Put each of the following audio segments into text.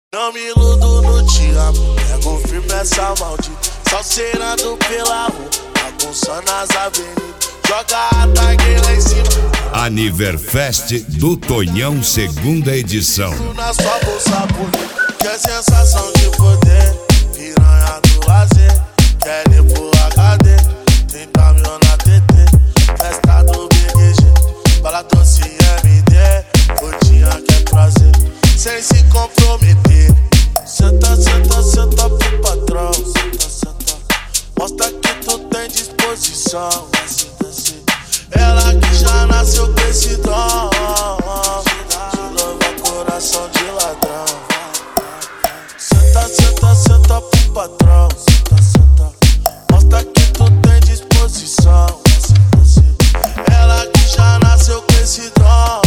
Não me iludo no te amo, pego firme essa maldita, salseirando pela rua, bagunçando as avenidas, joga a tag lá em cima. Aniverfest do Tonhão, segunda edição. Na sua bolsa bonita, que é sensação de poder, piranha do lazer, quer ir pro HD, 30 mil na TT, festa do BGG, bala doce MD, rodinha quer prazer, sem se comprometer. Senta, senta, senta pro patrão, senta, senta, mostra que tu tem disposição. Ela que já nasceu com esse dom, de louva coração de ladrão. Senta, senta, senta pro patrão, senta, senta, mostra que tu tem disposição. Ela que já nasceu com esse dom.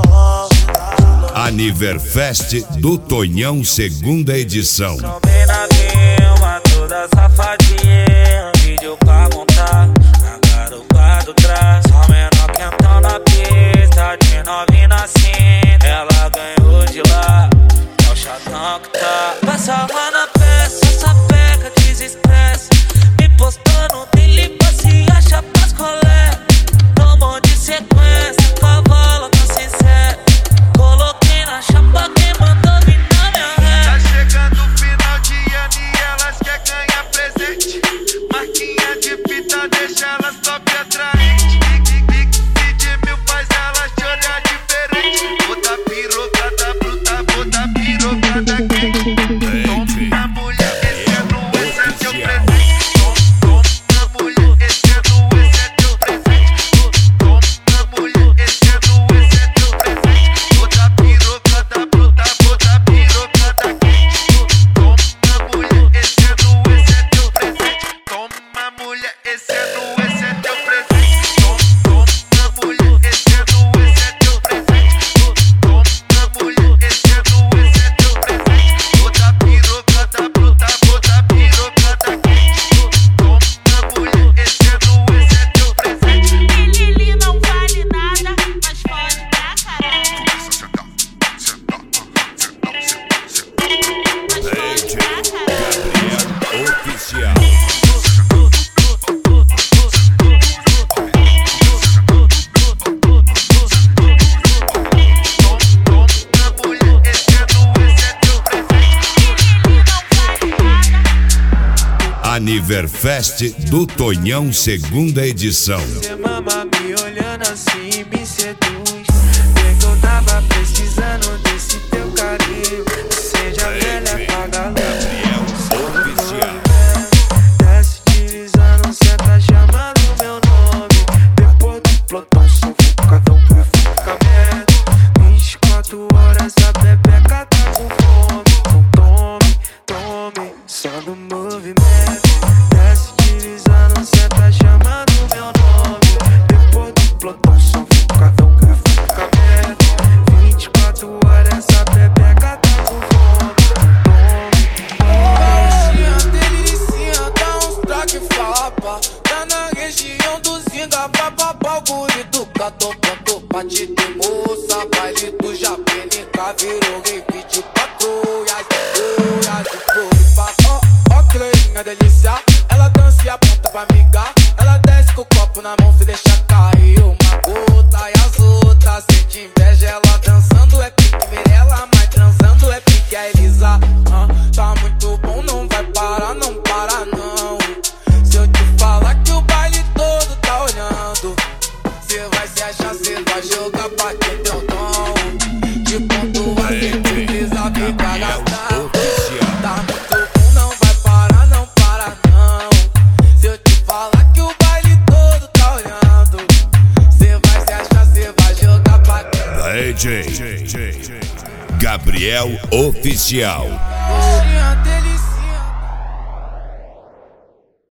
Aniverfest do Tonhão, segunda edição. Tomei na Vilma, toda safadinha, vídeo pra montar, na garupa do trás. Só menor quentão na pista, de novinha na cinta, ela ganhou de lá, é o chatão que tá. Passa lá na peça, essa peca desestressa, me postou no dele pra se achar pras colé. Tomou de sequência, cavalo tá sincero, coloquei na chapa quem mandou vir na minha ré. Tá chegando o final de ano e elas quer ganhar presente. Marquinha de fita deixa elas top atraente. De mil faz elas te olhar diferente. Bota piroca da bruta, bota piroca da quente. Toma mulher, esse é teu presente. Toma mulher, esse é teu presente. Toma mulher, esse é teu presente. Bota piroca da bruta, bota piroca da quente. Toma mulher, esse é teu presente. Toma mulher, esse é teu presente. Toma mulher, esse é teu presente. Toma mulher, esse é teu presente. Bota piroca da bruta, bota piroca da quente. Toma mulher, esse é teu presente. Lili não vale nada, mas pode dar caralho. Mas pode dar caralho. Oficial. Aniverfest do Tonhão, segunda edição. Você mama me olhando assim, me seduz. Vê que eu tava precisando desse teu carinho. Seja velha, paga a luz. Oficial. Desce deslizando, cê tá chamando meu nome. Depois do plantão, sufocadão, sufocamento. 24 horas, a bebeca tá com fome. Então tome, só no movimento. Desce deslizando, cê tá chamando meu nome. Depois do plantão, sufocadão, sufocamento. 24 horas, a bebeca tá com fome. Paulistinha, delicinha, dá uns toque fapa. Tá na região do Zinga, papapá, o guri do Catô, cantou pra te ter moça. Baile do Japenica, virou rei 24 horas, de floripa. Ó, que loirinha delícia, ela dança e aponta pra amiga. Ela desce com o copo na mão, se deixa cair uma gota. E as outras sente inveja, ela dançando é pique Mirella, mas transando é pique a Elisa. Tá muito bom, não vai parar, não para não. Se eu te falar que o baile todo tá olhando, cê vai se achar, cê vai jogar pra quem tem o dom. De ponto a precisa vir pra gastar. Tá muito bom, não vai parar, não para não. Se eu te falar que o baile todo tá olhando, cê vai se achar, cê vai jogar pra quem. DJ Gabriel Oficial. Paulistinha,